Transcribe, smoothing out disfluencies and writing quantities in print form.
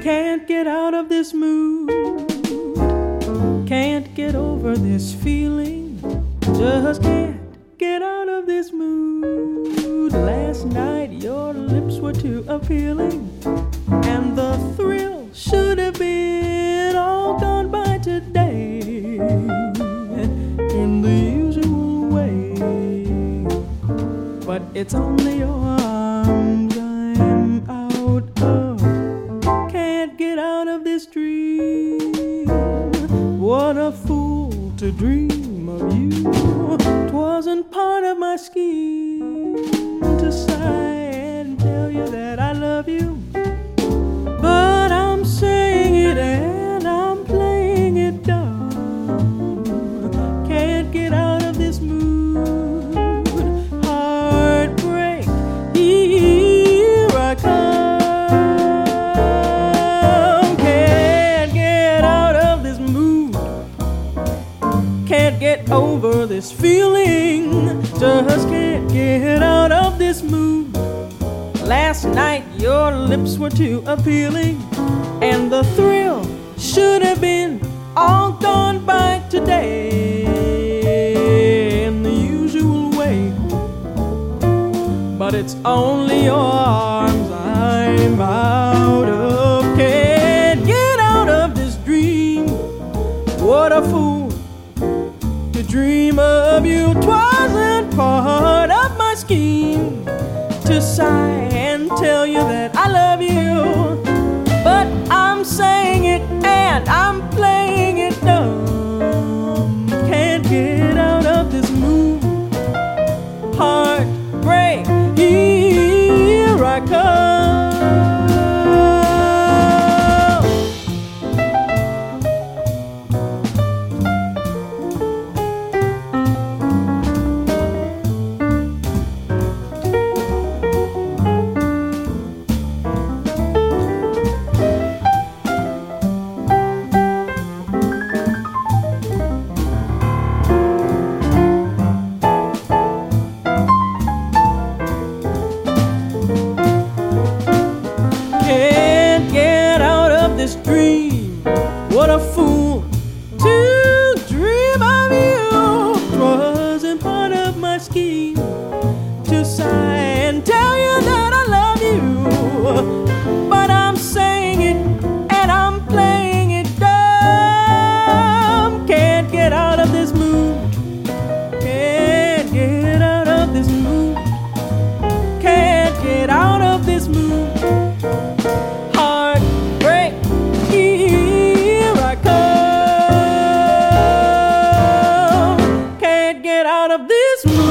Can't get out of this mood. Can't get over this feeling. Just can't get out of this mood. Last night your lips were too appealing, and the thrill should have been all gone by today in the usual way. But it's only your arms I'm out of. Can't get out of this dream. What a fool to dream of you. 'Twasn't part of my scheme to sigh and tell you that I love you, but I'm saying it and I'm playing it dumb. Can't get out of this mood. Heartbreak, here I come. Can't get out of this mood. Can't get over this feeling. Just can't get out of this mood. Last night your lips were too appealing, and the thrill should have been all gone by today in the usual way. But it's only your arms I'm out of. Can't get out of this dream. What a fool to dream of you. 'Twasn't part of my scheme to sigh and tell you that I love you, but I'm saying it and I'm playing it dumb. Can't get out of this mood. Heartbreak, here I come. This dream, what a fool to dream of you. 'Twasn't part of my scheme to sigh and tell you that I love you, but I'm saying it and I'm playing it dumb. Can't get out of this mood. Can't get out of this mood. Can't get out of this mood. Out of this mood.